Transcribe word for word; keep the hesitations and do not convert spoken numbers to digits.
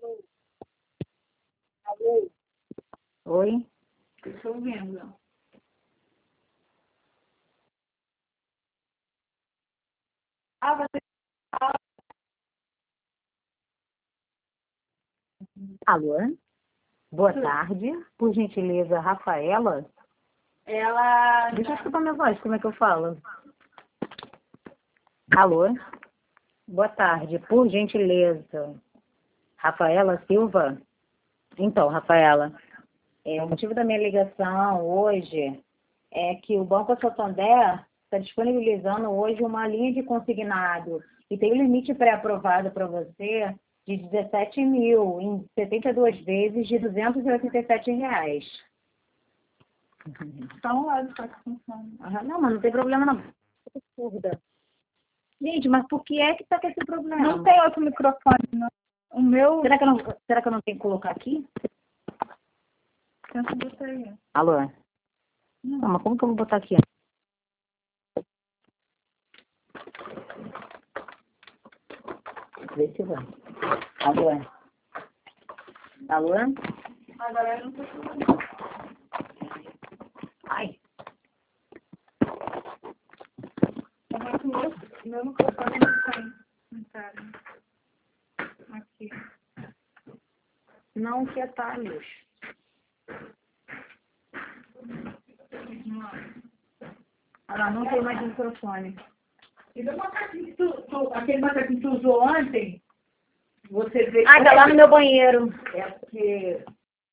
Oi? Estou vendo. Ah, você... Alô? Boa tarde. Por gentileza, Rafaela? Ela... Deixa eu escutar minha voz, como é que eu falo? Alô? Boa tarde. Por gentileza, Rafaela Silva? Então, Rafaela, é, o motivo da minha ligação hoje é que o Banco Santander está disponibilizando hoje uma linha de consignado e tem um limite pré-aprovado para você de dezessete mil em setenta e duas vezes de duzentos e oitenta e sete reais. Tá um lado só que funciona. Ah, não, mas não tem problema não. Absurda. Gente, mas por que é que tá com esse problema? Não tem outro microfone, não. O meu... Será que eu não, será que eu não tenho que colocar aqui? Tenta botar aí. Alô? Não, mas como que eu vou botar aqui? Vê se vai. Alô? Alô? A galera não tá falando. Ai. O meu, meu microfone não tem. Cara. Aqui. Não, que atalhos. Ah, não tem mais microfone. E do macaquinho que tu, tu, aquele macaquinho que tu usou ontem, você vê... Ai, tá lá no meu banheiro. É porque